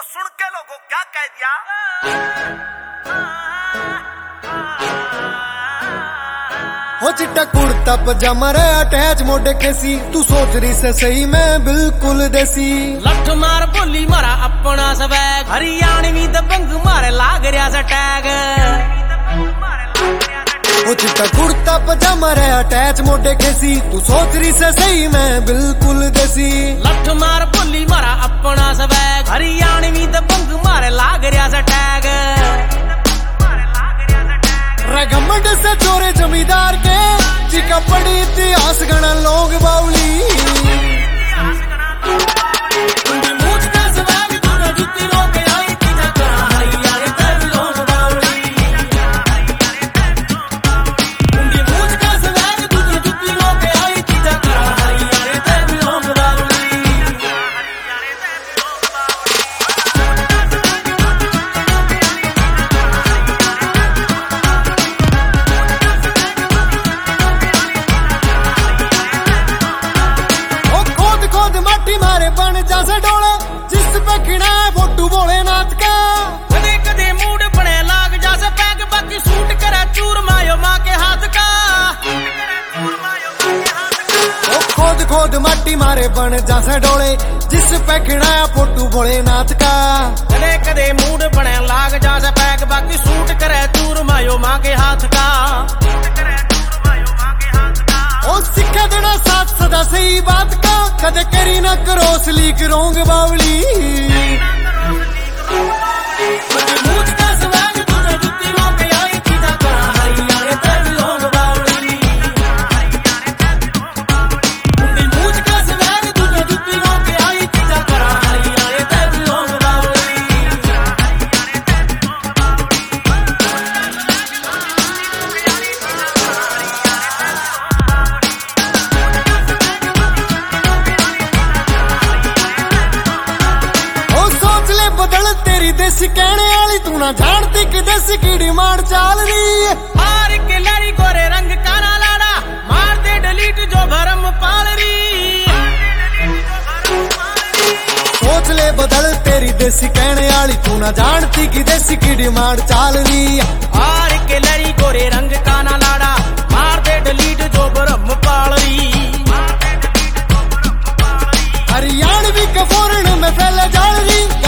सुन के लोगों क्या कह दिया। हो चिट्टा कुर्ता पजामा रे अटैच मोटे केसी, तू सोच रही से सही मैं बिल्कुल देसी। लठ मार बोली मारा अपना स्वैग, हरियाणवी दबंग मारे लाग रहा सा टैग। हो चिट्टा कुर्ता पजामा रे अटैच मोटे केसी, तू सोच रही से सही मैं बिल्कुल देसी। लठ मार बोली मारा अपना स्वैग, हरियाणवी दबंग मारे लाग रहा सा टैग। रगमंड से चोरे जमींदार के जिका पड़ी इतिहास गणा लोग बाउली। मारे बन जैसे डोले जिस पे खिड़ा है फोटू भोलेनाथ का। कदे कदे मूड बने लाग जैसे पैग, बाकी सूट करे चूर मायो माँ के हाथ का। ओ खोद खोद माटी मारे बन जैसे डोले जिस पे खिड़ा है फोटू भोलेनाथ का। कदे कदे मूड बने लाग जैसे पैग, बाकी सूट करे चूर मायो माँ के हाथ का। ओ सिक्का देना साथ सदा सही बात का, कदे करी ना क्रॉस लीक रोंग बावली। बदल तेरी देसी कहने वाली, तू ना जानती कि देसी की डिमांड चाल रही है। हार के लड़ी गोरे रंग काना लाड़ा, मार दे डिलीट जो भरम पाल रही। सोच ले बदल तेरी देसी कहने वाली, तू ना जानती कि देसी की डिमांड चाल रही है। हार के लड़ी गोरे रंग काना लाड़ा, मार दे डिलीट जो भरम पाल रही। हरियाणवी के फोरन में फैले जाल रही,